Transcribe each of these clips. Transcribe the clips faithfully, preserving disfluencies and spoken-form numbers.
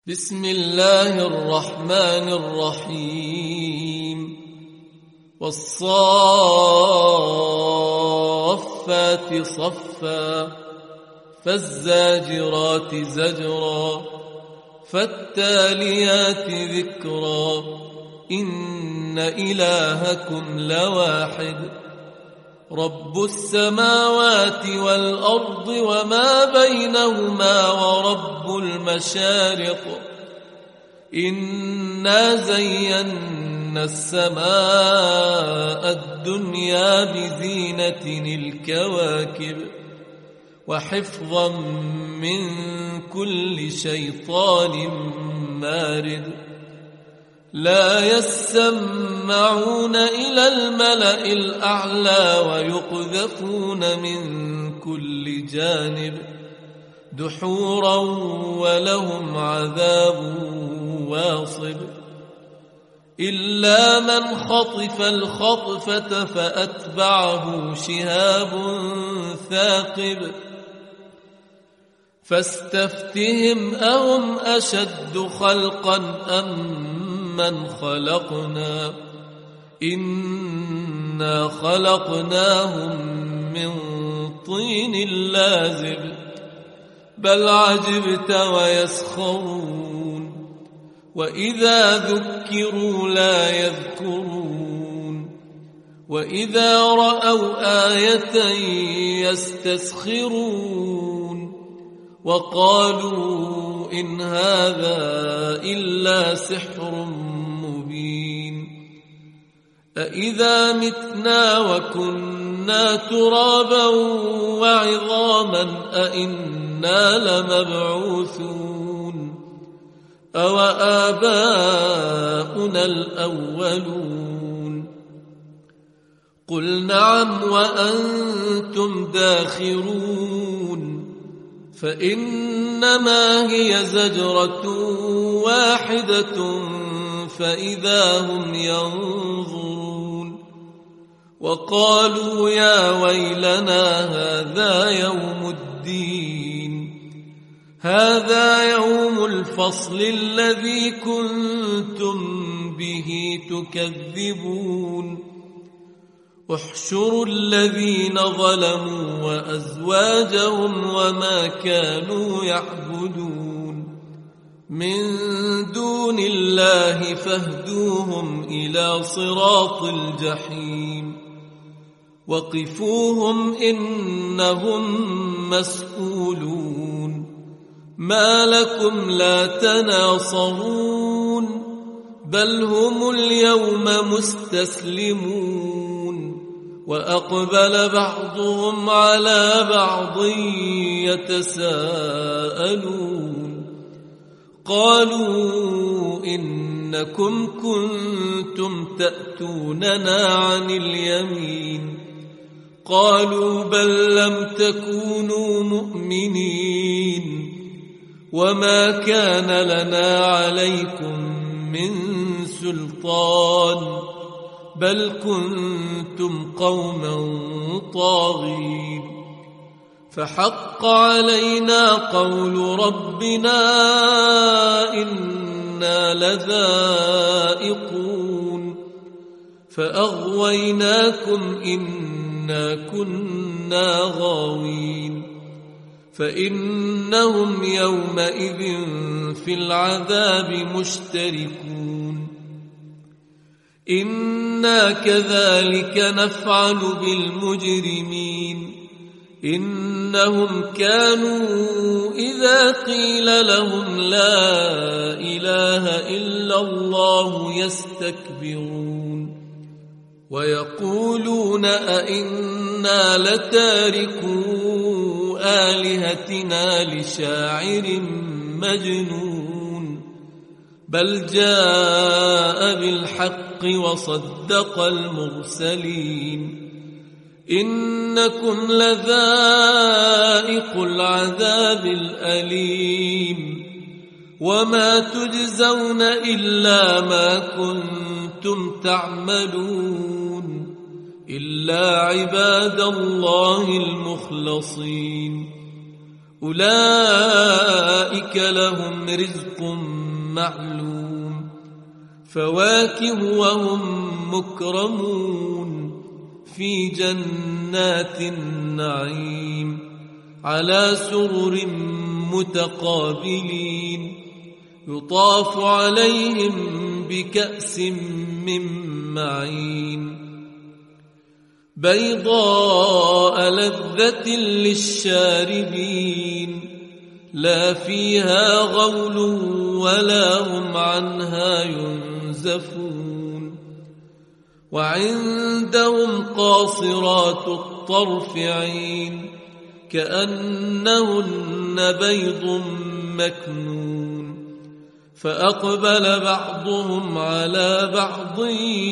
بسم الله الرحمن الرحيم والصافات صفا فالزاجرات زجرا فالتاليات ذكرا إن إلهكم لواحد رب السماوات والأرض وما بينهما ورب المشارق إنا زينا السماء الدنيا بزينة الكواكب وحفظا من كل شيطان مارد لا يسمعون إلى الملأ الأعلى ويقذفون من كل جانب دحورا ولهم عذاب واصب إلا من خطف الخطفة فأتبعه شهاب ثاقب فاستفتهم أهم أشد خلقا أم من خلقنا إنا خلقناهم من طين لازب بل عجبت ويسخرون وإذا ذكروا لا يذكرون وإذا رأوا آية يستسخرون وقالوا إن هذا إلا سحر مبين أإذا متنا وكنا ترابا وعظاما أإنا لمبعوثون أو آباؤنا الأولون قل نعم وأنتم داخرون فإنما هي زجرة واحدة فإذا هم ينظرون وقالوا يا ويلنا هذا يوم الدين هذا يوم الفصل الذي كنتم به تكذبون احشروا الذين ظلموا وأزواجهم وما كانوا يعبدون من دون الله فاهدوهم إلى صراط الجحيم وقفوهم إنهم مسؤولون ما لكم لا تناصرون بل هم اليوم مستسلمون وأقبل بعضهم على بعض يتساءلون قالوا إنكم كنتم تأتوننا عن اليمين قالوا بل لم تكونوا مؤمنين وما كان لنا عليكم من سلطان بل كنتم قوما طاغين فحق علينا قول ربنا إنا لذائقون فأغويناكم إنا كنا غاوين فإنهم يومئذ في العذاب مشتركون إنا كذلك نفعل بالمجرمين إنهم كانوا إذا قيل لهم لا إله إلا الله يستكبرون ويقولون أئنا لتاركو آلهتنا لشاعر مجنون بل جاء بالحق وصدق المرسلين إنكم لذائق العذاب الأليم وما تجزون إلا ما كنتم تعملون إلا عباد الله المخلصين أولئك لهم رزق معلوم فواكه وهم مكرمون في جنات النعيم على سرر متقابلين يطاف عليهم بكأس من معين بيضاء لذة للشاربين لا فيها غول ولا هم عنها ينزفون وعندهم قاصرات الطرف عين كأنهن بيض مكنون فأقبل بعضهم على بعض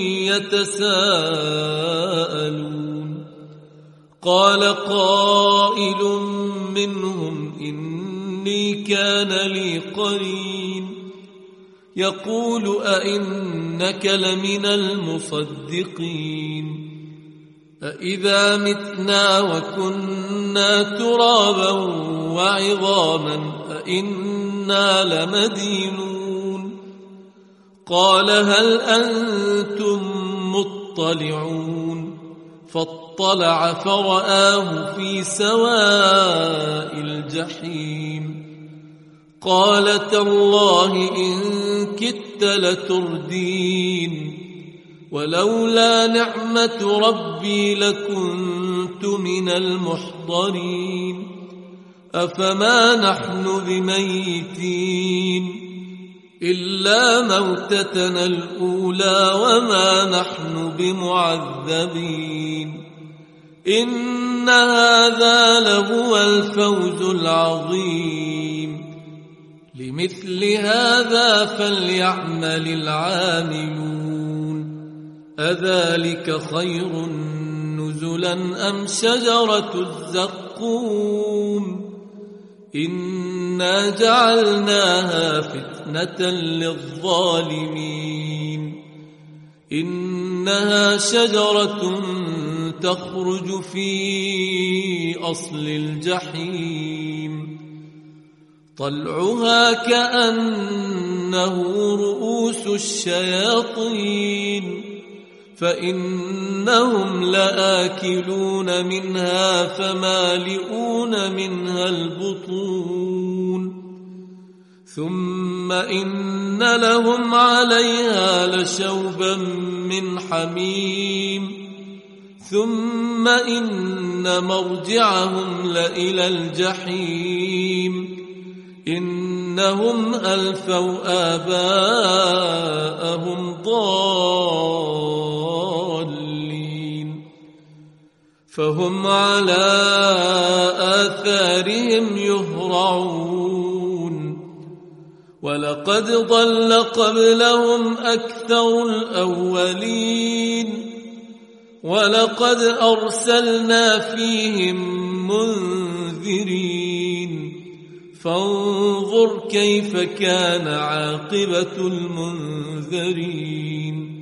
يتساءلون قال قائل منهم إني كان لي قرين يقول أئنك لمن المصدقين أإذا متنا وكنا ترابا وعظاما أإنا لمدينون قال هل أنتم مطلعون فاطلع فرآه في سواء الجحيم قال تالله إن كدت لتردين ولولا نعمة ربي لكنت من المحضرين أفما نحن بميتين إلا موتتنا الأولى وما نحن بمعذبين إن هذا لهو الفوز العظيم لمثل هذا فليعمل العاملون أذلك خير نزلا أم شجرة الزقوم إنا جعلناها فتنة للظالمين إنها شجرة تخرج في أصل الجحيم طلعها كأنه رؤوس الشياطين فإنهم لآكلون منها فمالئون منها البطون ثم إن لهم عليها لشوبا من حميم ثم إن مرجعهم لإلى الجحيم إنهم ألفوا آباءهم ضالين فهم على آثارهم يهرعون ولقد ضل قبلهم أكثر الأولين ولقد أرسلنا فيهم منذرين فانظر كيف كان عاقبة المنذرين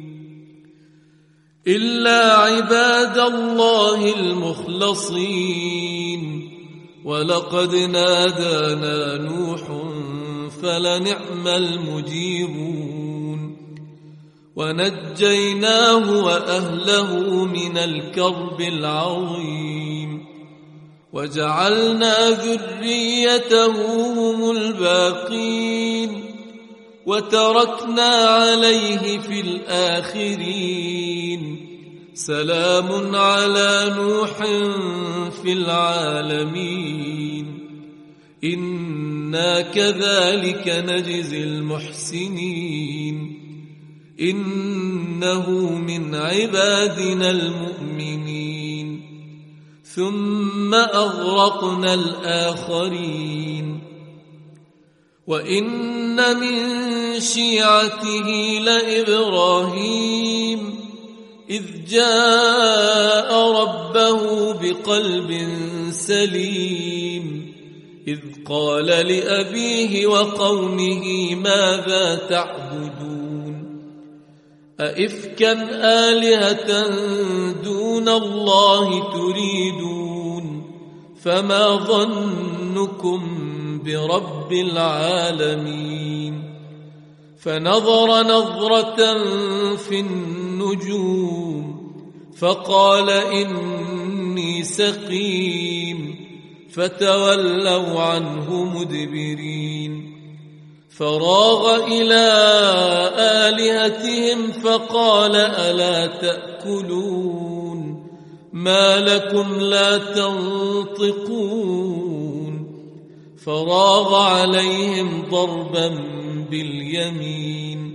إلا عباد الله المخلصين ولقد نادانا نوح فلنعم المجيبون ونجيناه وأهله من الكرب العظيم وجعلنا ذريته هم الباقين وتركنا عليه في الآخرين سلام على نوح في العالمين إنا كذلك نجزي المحسنين إنه من عبادنا المؤمنين ثم أغرقنا الآخرين وإن من شيعته لإبراهيم إذ جاء ربه بقلب سليم إذ قال لأبيه وقومه ماذا تعبدون أئفكا آلهة دون الله تريدون فما ظن ظنكم برب العالمين فنظر نظرة في النجوم فقال إني سقيم فتولوا عنه مدبرين فراغ إلى آلهتهم فقال ألا تأكلون ما لكم لا تنطقون فراغ عليهم ضربا باليمين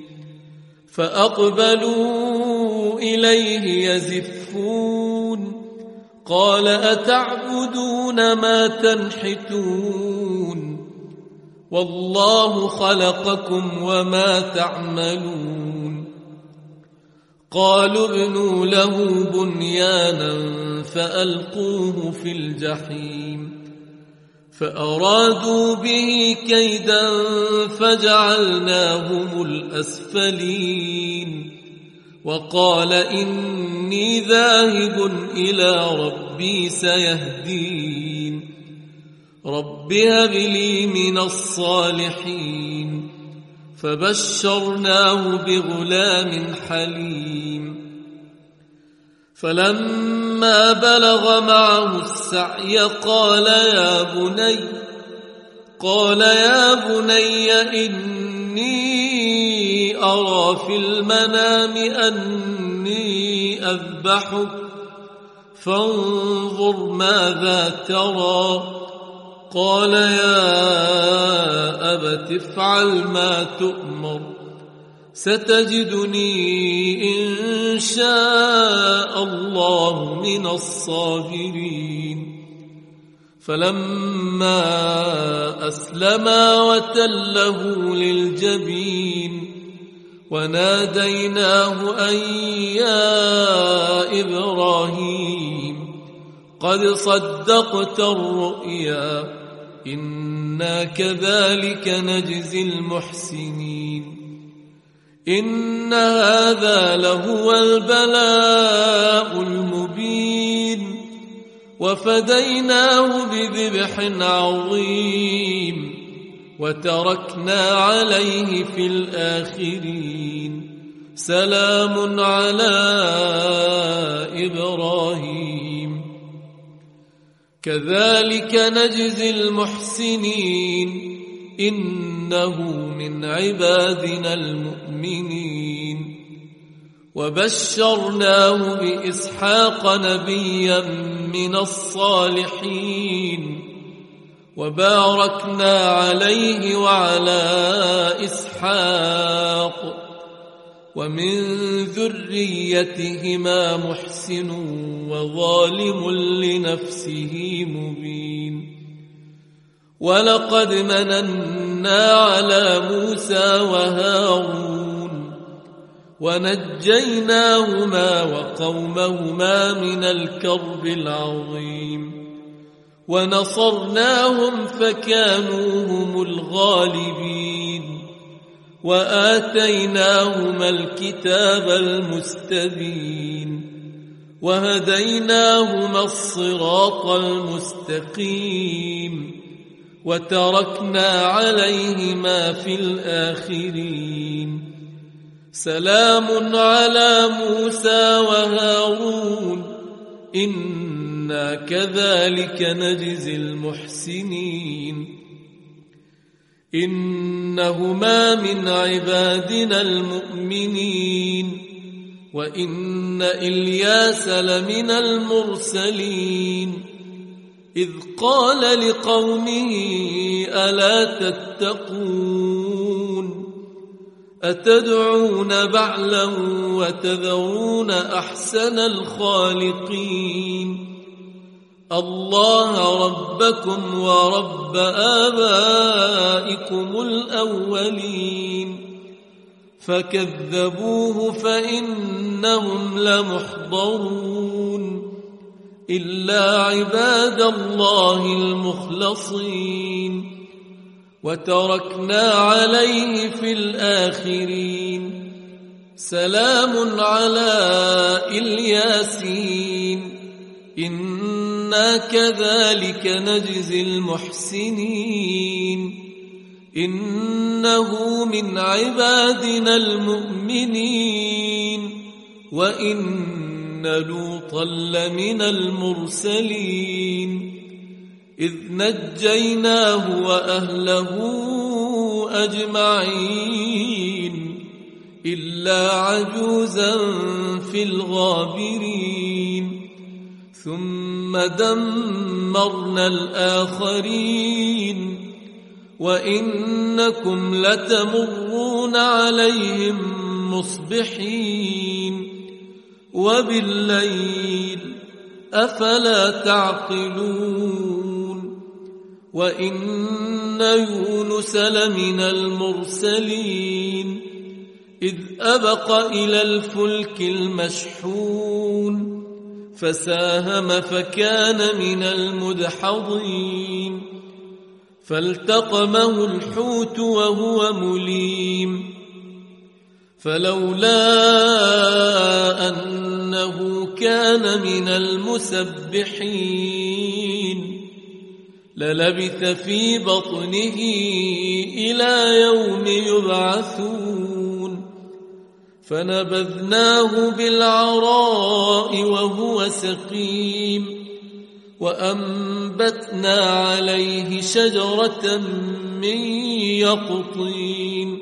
فأقبلوا إليه يزفون قال أتعبدون ما تنحتون والله خلقكم وما تعملون قالوا ابنوا له بنيانا فألقوه في الجحيم فأرادوا به كيدا فجعلناهم الأسفلين وقال إني ذاهب إلى ربي سيهدين رب هب لي من الصالحين فبشرناه بغلام حليم فلما بلغ معه السعي قال يا بني قال يا بني إني أرى في المنام أني أذبحك فانظر ماذا ترى قال يا أبت افعل ما تؤمر ستجدني إن شاء الله من الصابرين فلما أسلما وتله للجبين وناديناه أن يا إبراهيم قد صدقت الرؤيا إنا كذلك نجزي المحسنين إن هذا لهو البلاء المبين وفديناه بذبح عظيم وتركنا عليه في الآخرين سلام على إبراهيم كذلك نجزي المحسنين إنه من عبادنا المؤمنين وبشرناه بإسحاق نبيا من الصالحين وباركنا عليه وعلى إسحاق ومن ذريتهما محسن وظالم لنفسه مبين ولقد مننا على موسى وهارون ونجيناهما وقومهما من الكرب العظيم ونصرناهم فكانوا هم الغالبين وآتيناهما الكتاب المستبين وهديناهما الصراط المستقيم وتركنا عليهما في الآخرين سلام على موسى وهارون إنا كذلك نجزي المحسنين إنهما من عبادنا المؤمنين وإن إلياس لمن المرسلين إذ قال لقومه ألا تتقون أتدعون بعلا وتذرون أحسن الخالقين الله ربكم ورب آبائكم الأولين فكذبوه فإنهم لمحضرون إلا عباد الله المخلصين وتركنا عليه في الآخرين سلام على الياسين إن إنا كذلك نجزي المحسنين إنه من عبادنا المؤمنين وإن لوطا لمن المرسلين إذ نجيناه وأهله أجمعين إلا عجوزا في الغابرين ثم دمرنا الآخرين وإنكم لتمرون عليهم مصبحين وبالليل أفلا تعقلون وإن يونس لمن المرسلين إذ أبق إلى الفلك المشحون فساهم فكان من المدحضين فالتقمه الحوت وهو مليم فلولا أنه كان من المسبحين للبث في بطنه إلى يوم يبعثون فنبذناه بالعراء وهو سقيم وأنبتنا عليه شجرة من يقطين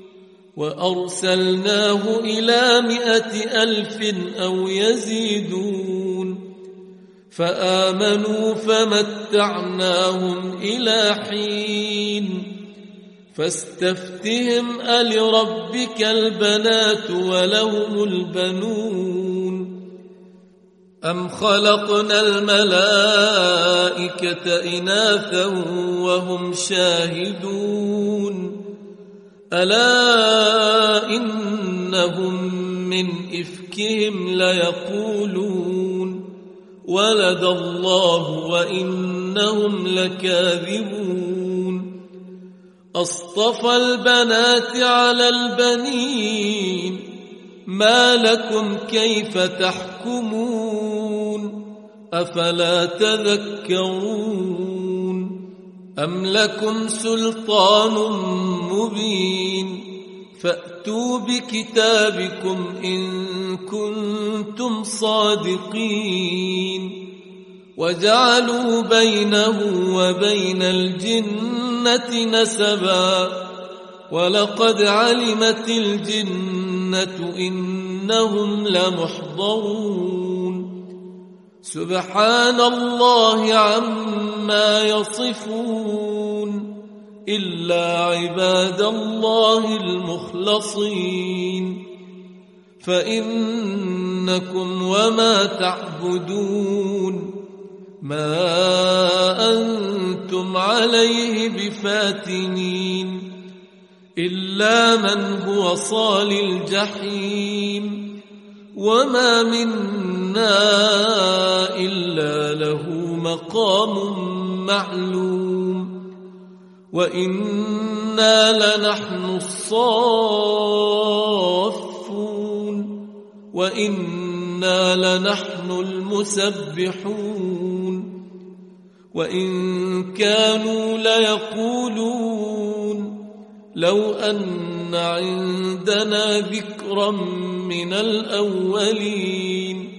وأرسلناه إلى مائة ألف أو يزيدون فآمنوا فمتعناهم إلى حين فاستفتهم ألربك البنات ولهم البنون أم خلقنا الملائكة إناثا وهم شاهدون ألا إنهم من إفكهم ليقولون ولد الله وإنهم لكاذبون أصطفى البنات على البنين ما لكم كيف تحكمون أفلا تذكرون أم لكم سلطان مبين فأتوا بكتابكم إن كنتم صادقين وجعلوا بينه وبين الجنة نسبا ولقد علمت الجنة إنهم لمحضرون سبحان الله عما يصفون إلا عباد الله المخلصين فإنكم وما تعبدون ما أنتم عليه بفاتنين إلا من هو صال الجحيم وما منا إلا له مقام معلوم وإنا لنحن الصافون وإنا لنحن المسبحون وإن كانوا ليقولون لو أن عندنا ذكرا من الأولين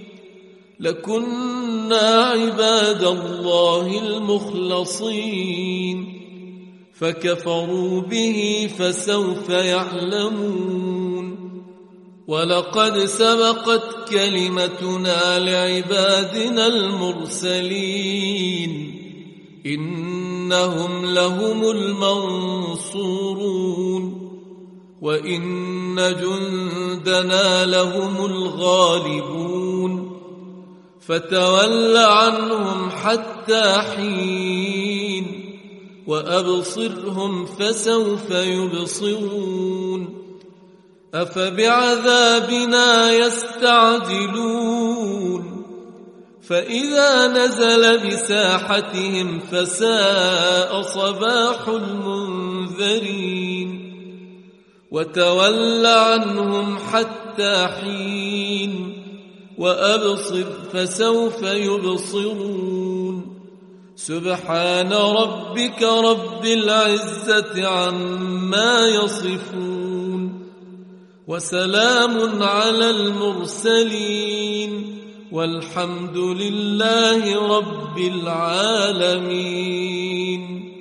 لكنا عباد الله المخلصين فكفروا به فسوف يعلمون ولقد سبقت كلمتنا لعبادنا المرسلين إنهم لهم المنصورون وإن جندنا لهم الغالبون فتول عنهم حتى حين وأبصرهم فسوف يبصرون أفبعذابنا يستعجلون فإذا نزل بساحتهم فساء صباح المنذرين وتول عنهم حتى حين وأبصر فسوف يبصرون سبحان ربك رب العزة عما يصفون وسلام على المرسلين والحمد لله رب العالمين.